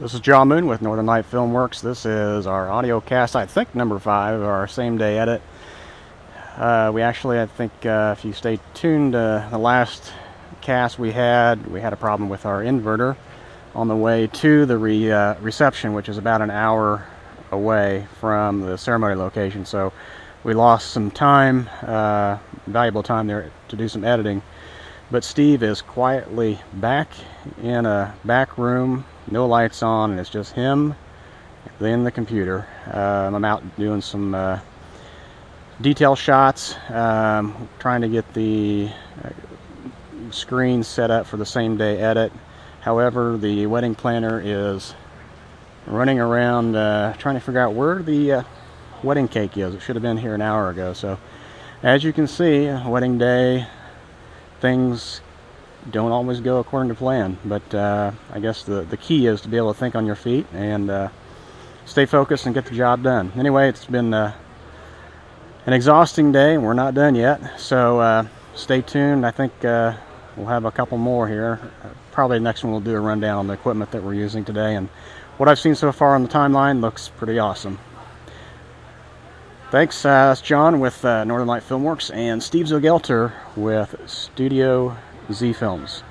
This is John Moon with Northern Light Filmworks. This is our audio cast, I think number 5, our same day edit. I think if you stay tuned, the last cast we had a problem with our inverter on the way to the reception, which is about an hour away from the ceremony location. So we lost some time, valuable time there to do some editing. But Steve is quietly back in a back room, no lights on, and it's just him, then the computer. I'm out doing some detail shots, trying to get the screen set up for the same day edit. However, the wedding planner is running around trying to figure out where the wedding cake is. It should have been here an hour ago. So as you can see, wedding day, things don't always go according to plan, but I guess the key is to be able to think on your feet and stay focused and get the job done. Anyway, it's been an exhausting day and we're not done yet, so stay tuned. I think we'll have a couple more here. Probably the next one we'll do a rundown on the equipment that we're using today, and what I've seen so far on the timeline looks pretty awesome. Thanks. That's John with Northern Light Filmworks and Steve Zogelter with Studio Z Films.